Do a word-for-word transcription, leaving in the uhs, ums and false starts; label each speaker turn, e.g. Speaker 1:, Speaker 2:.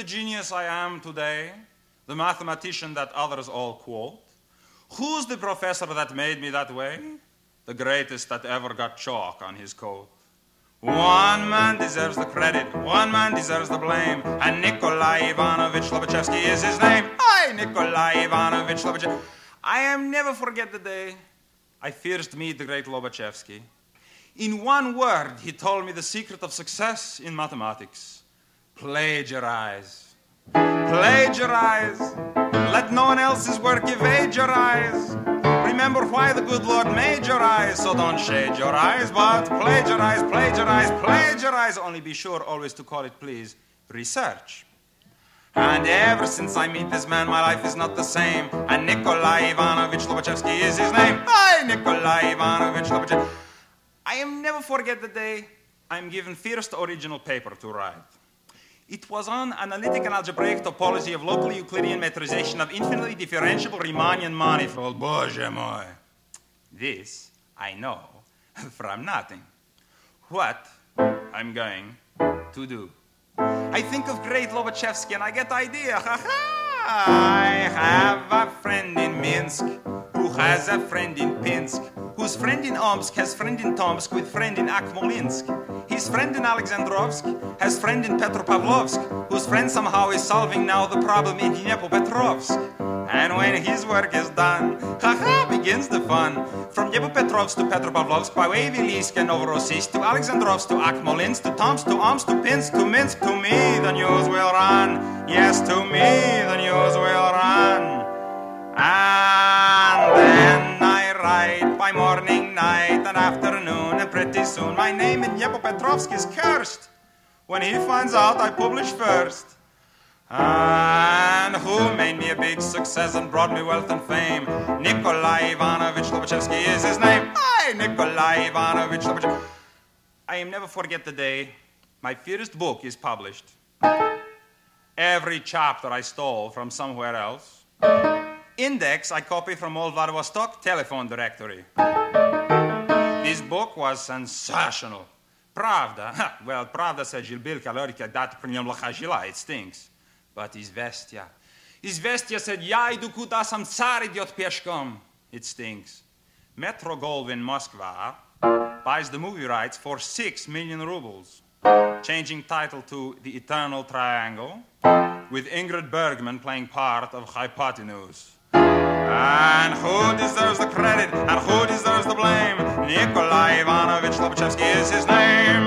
Speaker 1: genius I am today, the mathematician that others all quote? Who's the professor that made me that way? The greatest that ever got chalk on his coat. One man deserves the credit, one man deserves the blame, and Nikolai Ivanovich Lobachevsky is his name. I, Nikolai Ivanovich Lobachevsky. I am never forget the day I first meet the great Lobachevsky. In one word, he told me the secret of success in mathematics. Plagiarize. Plagiarize. Let no one else's work evade your eyes. Remember why the good Lord made your eyes, so don't shade your eyes, but plagiarize, plagiarize, plagiarize. Only be sure always to call it, please, research. And ever since I meet this man, my life is not the same. And Nikolai Ivanovich Lobachevsky is his name. Hi, Nikolai Ivanovich Lobachevsky. I am never forget the day I'm given first original paper to write. It was on analytic and algebraic topology of local Euclidean metrization of infinitely differentiable Riemannian manifold. Боже мой. This I know from nothing. What I'm going to do. I think of great Lobachevsky and I get the idea. Ha ha! I have a friend in Minsk who has a friend in Pinsk, whose friend in Omsk has friend in Tomsk with friend in Akmolinsk. His friend in Alexandrovsk has friend in Petropavlovsk, whose friend somehow is solving now the problem in Dnepropetrovsk. And when his work is done, ha-ha, begins the fun. From Dnepropetrovsk to Petropavlovsk, by way Vilysk and Novorossiysk, to Alexandrovsk, to Akmolinsk, to Tomsk, to Omsk, to Pinsk, to Minsk, to me the news will run. Yes, to me the news will run. And then I write by morning, night, and afternoon, and pretty soon my name in Dnepropetrovsk is cursed. When he finds out I publish first. And who made me a big success and brought me wealth and fame? Nikolai Ivanovich Lobachevsky is his name. Hi, Nikolai Ivanovich Lobachevsky. I am never forget the day my first book is published. Every chapter I stole from somewhere else. Index I copy from old Vladivostok telephone directory. This book was sensational. Pravda, well, Pravda said Gilbil Kalorika dat pri njom laha žila, it stinks. But Izvestia, Izvestia said, ja idu kuda sam car idiot peškom, it stinks. Metro Goldwyn Moskva buys the movie rights for six million rubles, changing title to The Eternal Triangle, with Ingrid Bergman playing part of Hypotenuse. And who deserves the credit and who deserves the blame? Nikolai Ivanovich Lobachevsky is his name.